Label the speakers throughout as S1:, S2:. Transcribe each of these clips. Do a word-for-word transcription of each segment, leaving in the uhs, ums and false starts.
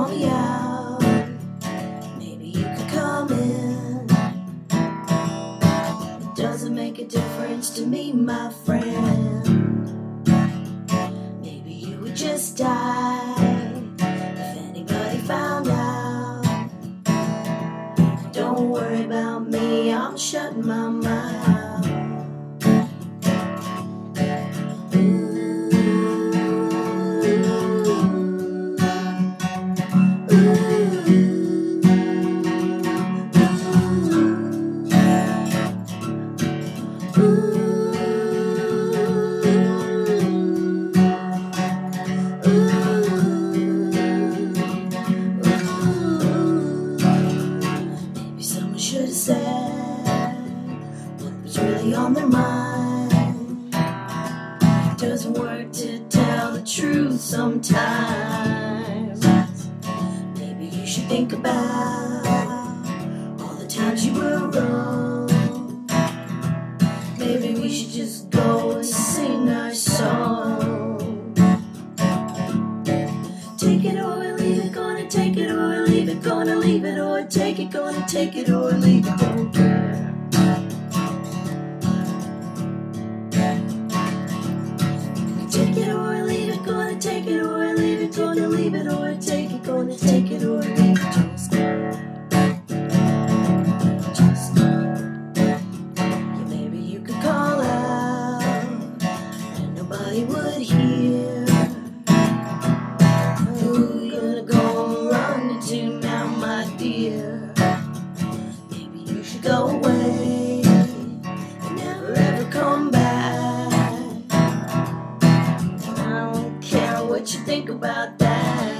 S1: call me out. Maybe you could come in. It doesn't make a difference to me, my friend. Maybe you would just die if anybody found out. Don't worry about me, I'm shutting my mouth. Maybe someone should have said what was really on their mind. It doesn't work to tell the truth sometimes. Maybe you should think about all the times you were wrong. Maybe we should just go and sing our song. Take it or leave it, gonna take it or leave it, gonna leave it or take it, gonna take it or leave it, don't care. Take it or leave it, gonna take it or leave it, gonna leave it or take it, gonna take it or leave it, just just yeah, maybe you could call out and nobody would hear. Who you gonna go and run into now, my dear? Maybe you should go away and never ever come back. And I don't care what you think about that.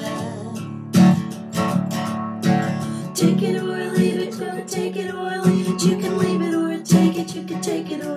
S1: Take it or leave it, gonna take it or leave it. You can leave it or take it, you can take it or